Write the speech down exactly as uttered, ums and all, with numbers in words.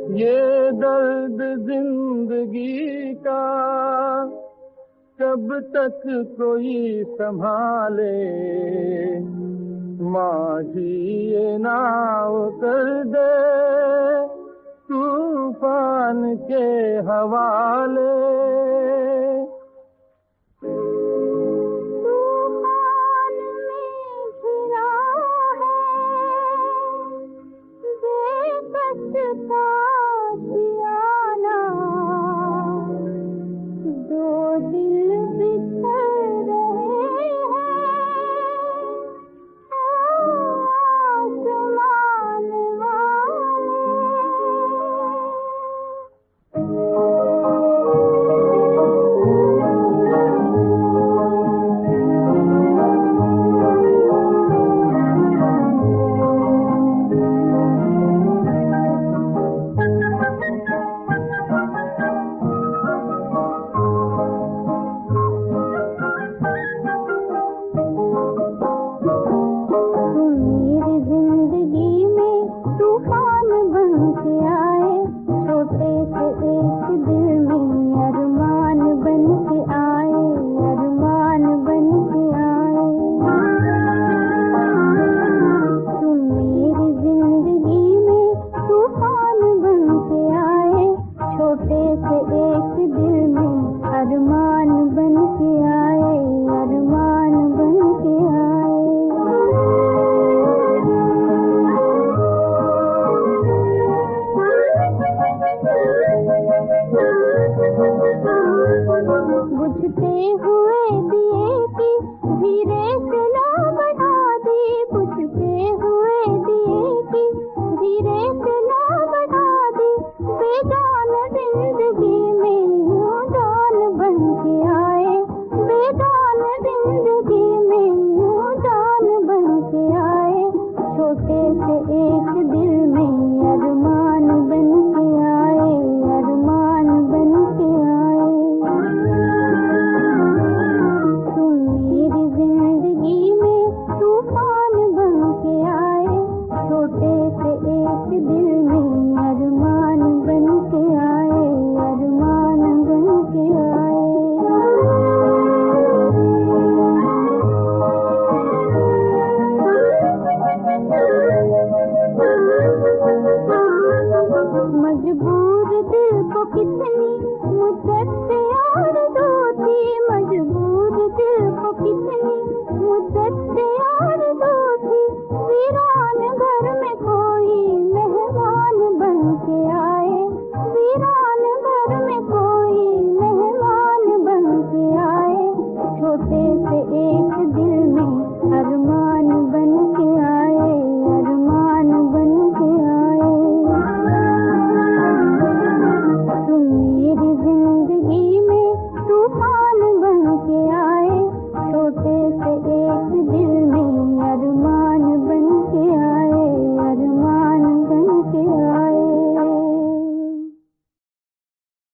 ये दर्द जिंदगी का कब तक कोई संभाले, माझी ये नाव कर दे तूफान के हवाले। बुझते हुए दिए की धीरे से ला बना दी, बुझते हुए दिए की धीरे से ला बना दी। बेजान जिंदगी में यूं जान बन के आए, बेजान जिंदगी में यूं जान बन के आए। छोटे से एक दिल में अरमान बन के आए, अरमान बन के आए। मजबूर दिल को कितने